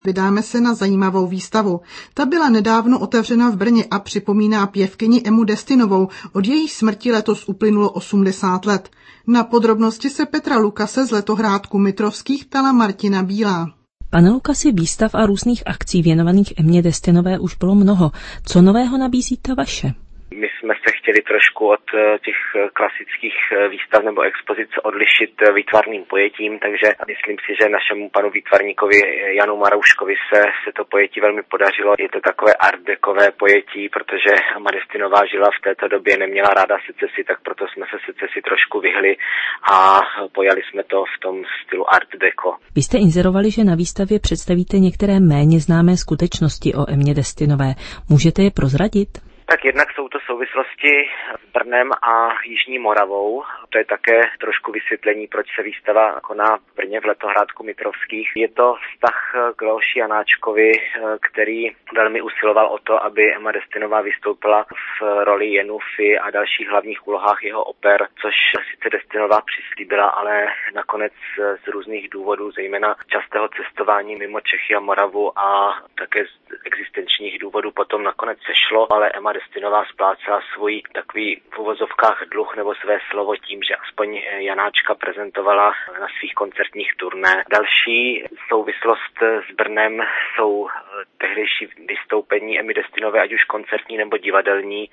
Vydáme se na zajímavou výstavu. Ta byla nedávno otevřena v Brně a připomíná pěvkyni Emu Destinovou. Od její smrti letos uplynulo 80 let. Na podrobnosti se Petra Lukase z letohrádku Mitrovských ptala Martina Bílá. Pane Lukasi, výstav a různých akcí věnovaných Emě Destinové už bylo mnoho. Co nového nabízí ta vaše? My jsme se chtěli trošku od těch klasických výstav nebo expozic odlišit výtvarným pojetím, takže myslím si, že našemu panu výtvarníkovi Janu Marouškovi se to pojetí velmi podařilo. Je to takové art decové pojetí, protože Emma Destinová žila v této době, neměla ráda secesi, tak proto jsme se secesi trošku vyhli a pojali jsme to v tom stylu art deco. Vy jste inzerovali, že na výstavě představíte některé méně známé skutečnosti o Emě Destinové. Můžete je prozradit? Tak jednak jsou to souvislosti s Brnem a Jižní Moravou. To je také trošku vysvětlení, proč se výstava koná v Brně v letohrádku Mitrovských. Je to vztah k Leoši Janáčkovi, který velmi usiloval o to, aby Emma Destinová vystoupila v roli Jenufy a dalších hlavních úlohách jeho oper, což sice Destinová přislíbila, ale nakonec z různých důvodů, zejména častého cestování mimo Čechy a Moravu a také z existenčních důvodů potom nakonec sešlo, ale Emma Destinová splácela svůj takový v uvozovkách dluh nebo své slovo tím, že aspoň Janáčka prezentovala na svých koncertních turné. Další souvislost s Brnem jsou tehdejší vystoupení Emmy Destinové, ať už koncertní nebo divadelní,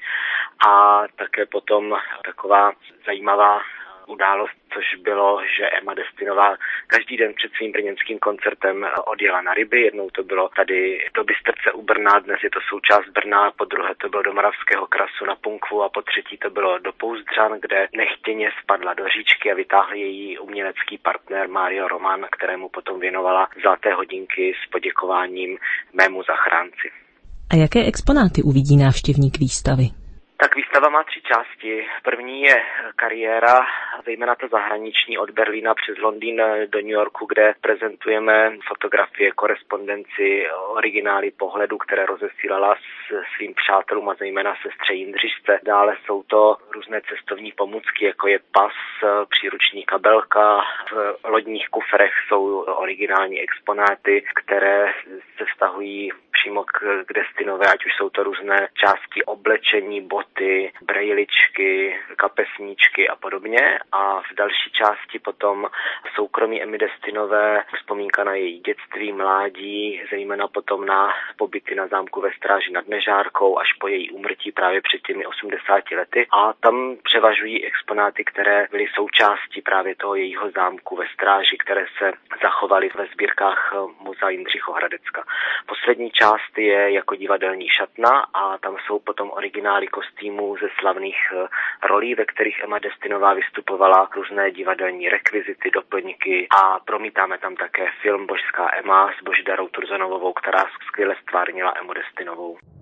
a také potom taková zajímavá událost, což bylo, že Emma Destinová každý den před svým brněnským koncertem odjela na ryby. Jednou to bylo tady do Bystrce u Brna, dnes je to součást Brna, po druhé to bylo do Moravského Krasu na Punkvu a po třetí to bylo do Pouzdřan, kde nechtěně spadla do říčky a vytáhl její umělecký partner Mario Roman, kterému potom věnovala zlaté hodinky s poděkováním mému zachránci. A jaké exponáty uvidí návštěvník výstavy? Tak výstava má 3 části. První je kariéra, zejména ta zahraniční, od Berlína přes Londýn do New Yorku, kde prezentujeme fotografie, korespondenci, originály pohledu, které rozesílala svým přátelům a zejména sestře Jindřišce. Dále jsou to různé cestovní pomůcky, jako je pas, příruční kabelka. V lodních kufrech jsou originální exponáty, které se vztahují přímo k Destinové, ať už jsou to různé části oblečení, boty, brejličky, kapesníčky a podobně. A v další části potom soukromí Emmy Destinové, vzpomínka na její dětství, mládí, zejména potom na pobyty na zámku ve Stráži nad Nežárkou až po její úmrtí právě před těmi 80 lety. A tam převažují exponáty, které byly součástí právě toho jejího zámku ve Stráži, které se zachovaly ve sbírkách Muzea Jindřichohradecka. Poslední část je jako divadelní šatna a tam jsou potom originály kostýmů ze slavných rolí, ve kterých Emma Destinová vystupovala, různé divadelní rekvizity, doplňky a promítáme tam také film Božská Emma s Božidarou Turzonovou, která skvěle stvárnila Emmu Destinovou.